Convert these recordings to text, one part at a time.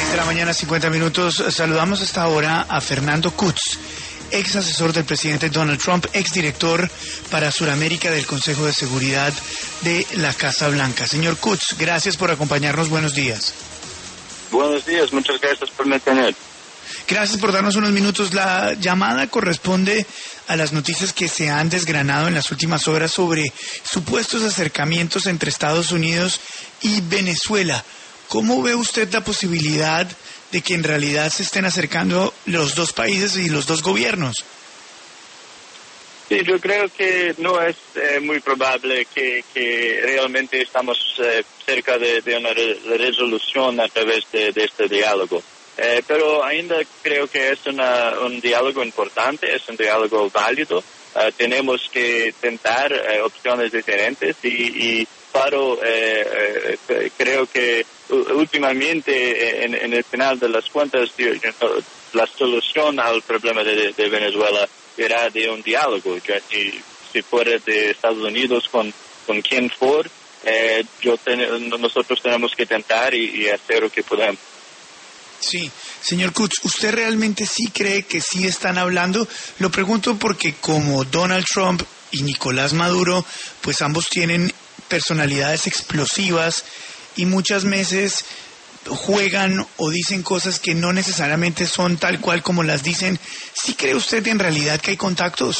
10:50 a.m. Saludamos hasta ahora a Fernando Kutz, ex asesor del presidente Donald Trump, ex director para Sudamérica del Consejo de Seguridad de la Casa Blanca. Señor Kutz, gracias por acompañarnos. Buenos días. Buenos días, muchas gracias por me tener. Gracias por darnos unos minutos. La llamada corresponde a las noticias que se han desgranado en las últimas horas sobre supuestos acercamientos entre Estados Unidos y Venezuela. ¿Cómo ve usted la posibilidad de que en realidad se estén acercando los dos países y los dos gobiernos? Sí, yo creo que no es muy probable que realmente estamos cerca de una resolución a través de este diálogo. Pero ainda creo que es un diálogo importante, es un diálogo válido. Tenemos que tentar opciones diferentes y claro, creo que últimamente en el final de las cuentas la solución al problema de Venezuela será de un diálogo. Ya si fuera de Estados Unidos con quien fuera, nosotros tenemos que tentar y hacer lo que podemos. Sí, señor Kutz, ¿usted realmente sí cree que sí están hablando? Lo pregunto porque como Donald Trump y Nicolás Maduro, pues ambos tienen personalidades explosivas y muchas veces juegan o dicen cosas que no necesariamente son tal cual como las dicen. ¿Sí cree usted en realidad que hay contactos?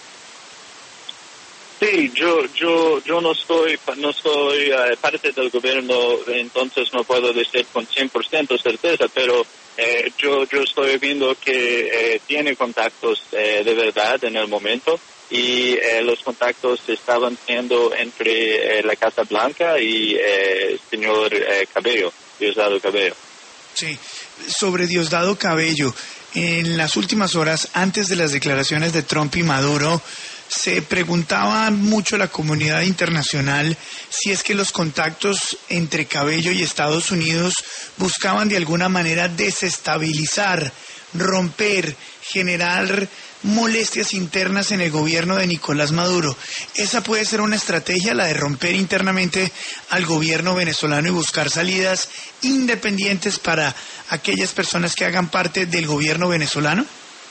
Sí, yo no soy parte del gobierno, entonces no puedo decir con 100% certeza, pero yo estoy viendo que tiene contactos de verdad en el momento y los contactos estaban siendo entre la Casa Blanca y el señor Cabello, Diosdado Cabello. Sí, sobre Diosdado Cabello, en las últimas horas, antes de las declaraciones de Trump y Maduro, se preguntaba mucho la comunidad internacional si es que los contactos entre Cabello y Estados Unidos buscaban de alguna manera desestabilizar, romper, generar molestias internas en el gobierno de Nicolás Maduro. ¿Esa puede ser una estrategia, la de romper internamente al gobierno venezolano y buscar salidas independientes para aquellas personas que hagan parte del gobierno venezolano?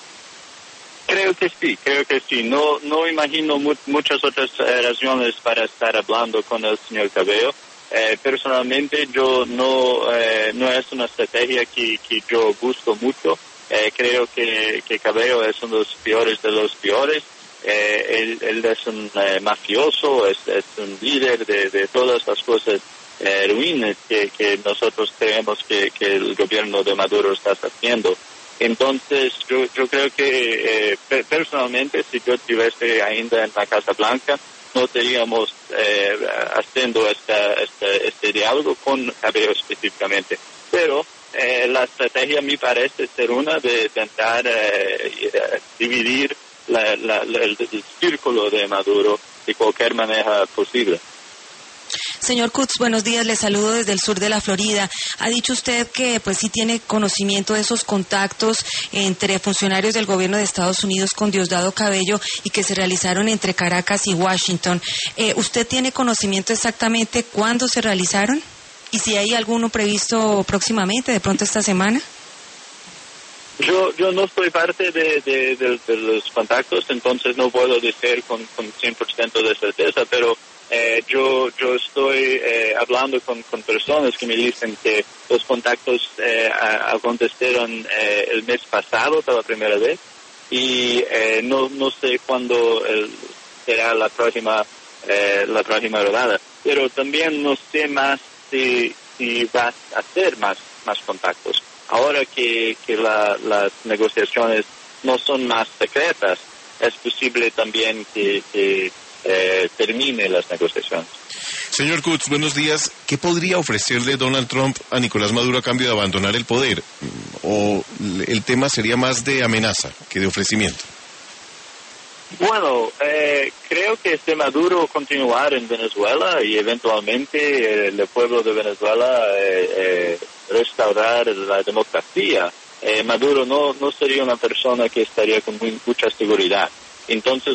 Creo que sí. No imagino muchas otras razones para estar hablando con el señor Cabello. Personalmente, yo no es una estrategia que yo busco mucho. Creo que Cabello es uno de los peores de los peores. Él es un mafioso, es un líder de todas las cosas ruines que nosotros creemos que el gobierno de Maduro está haciendo. Entonces, yo creo que personalmente, si yo estuviese ainda en la Casa Blanca, no estaríamos haciendo este diálogo con Cabello específicamente. Pero la estrategia me parece ser una de intentar dividir el círculo de Maduro de cualquier manera posible. Señor Kutz, buenos días, le saludo desde el sur de la Florida. Ha dicho usted que pues sí tiene conocimiento de esos contactos entre funcionarios del gobierno de Estados Unidos con Diosdado Cabello y que se realizaron entre Caracas y Washington. ¿Usted tiene conocimiento exactamente cuándo se realizaron? ¿Y si hay alguno previsto próximamente, de pronto esta semana? Yo no soy parte de los contactos, entonces no puedo decir con 100% de certeza, pero yo estoy hablando con personas que me dicen que los contactos acontecieron el mes pasado por la primera vez y no sé cuándo será la próxima rodada, pero también no sé más si va a hacer más contactos. Ahora que las negociaciones no son más secretas, es posible también que termine las negociaciones. Señor Kutz, buenos días. ¿Qué podría ofrecerle Donald Trump a Nicolás Maduro a cambio de abandonar el poder? ¿O el tema sería más de amenaza que de ofrecimiento? Bueno, creo que si Maduro continuar en Venezuela y eventualmente el pueblo de Venezuela restaurar la democracia, Maduro no sería una persona que estaría con mucha seguridad. Entonces,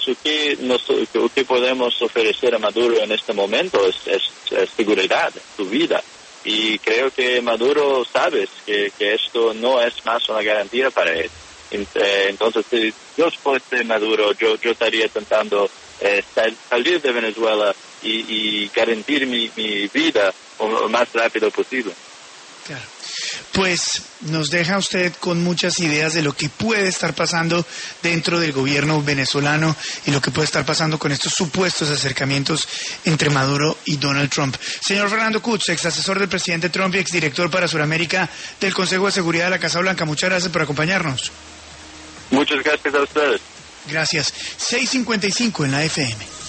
¿qué podemos ofrecer a Maduro en este momento? Es seguridad, su vida. y creo que Maduro sabe que esto no es más una garantía para él. Entonces, si yo fuese Maduro, yo estaría intentando salir de Venezuela y garantir mi vida lo más rápido posible. Claro. Pues nos deja usted con muchas ideas de lo que puede estar pasando dentro del gobierno venezolano y lo que puede estar pasando con estos supuestos acercamientos entre Maduro y Donald Trump. Señor Fernando Kutz, ex asesor del presidente Trump y exdirector para Sudamérica del Consejo de Seguridad de la Casa Blanca, muchas gracias por acompañarnos. Muchas gracias a ustedes. Gracias. 6:55 en la FM.